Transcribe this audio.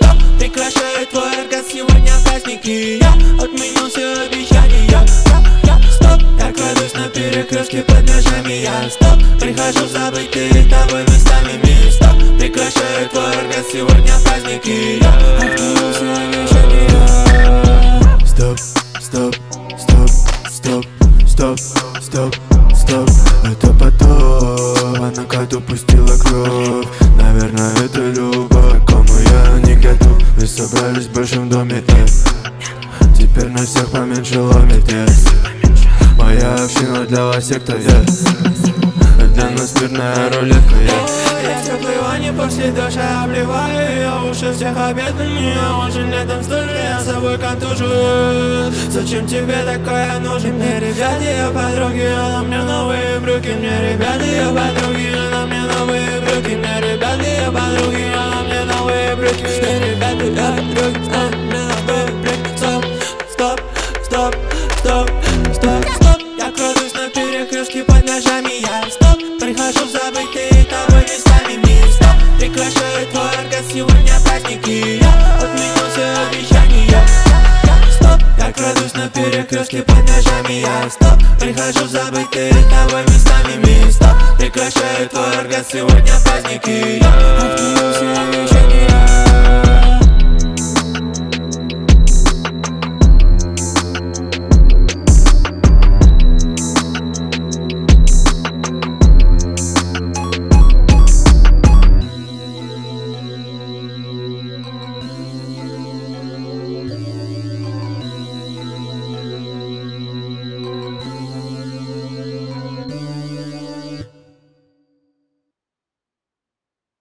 Стоп, прекращаю твой оргазм, сегодня праздники. Я отменил все обещания. Стоп, я крадусь на перекрестке под ножами. Я стоп, прихожу в забытые тобой местами. Мисс, стоп, прекращаю твой оргазм, сегодня праздники. Я отменил все обещания. Стоп, стоп, стоп, стоп, стоп, стоп, стоп. Это потом, она коту пустила кровь. Наверное, это любовь, к кому я не готов. Мы собрались в большом доме, теперь на всех поменьше ломит, Моя община для вас секта, для нас мирная рулетка, Я теплый ванни после душа обливаю. Я уши всех обедами, я очень летом стужу, я с собой контужу. Зачем тебе такое нужно? Мне ребята, я подруги, она мне новые брюки. Мне ребята, я подруги, она мне новые брюки. Мне ребята, я подруги, она мне новые брюки. Мне ребята, я подруги, она мне новые брюки. Стоп, стоп, стоп, стоп, стоп, стоп. Я крадусь на перекрестке под ножами. Я стоп, прихожу в забытые тобой местами. Мисс, стоп, прекращаю твой оргазм, сегодня праздники. Я отменил все обещания. Стоп, я крадусь на перекрестке под ножами. Я стоп, прихожу в забытые тобой местами. Мисс, стоп, прекращаю твой оргазм, сегодня праздники. Я отменил все обещания.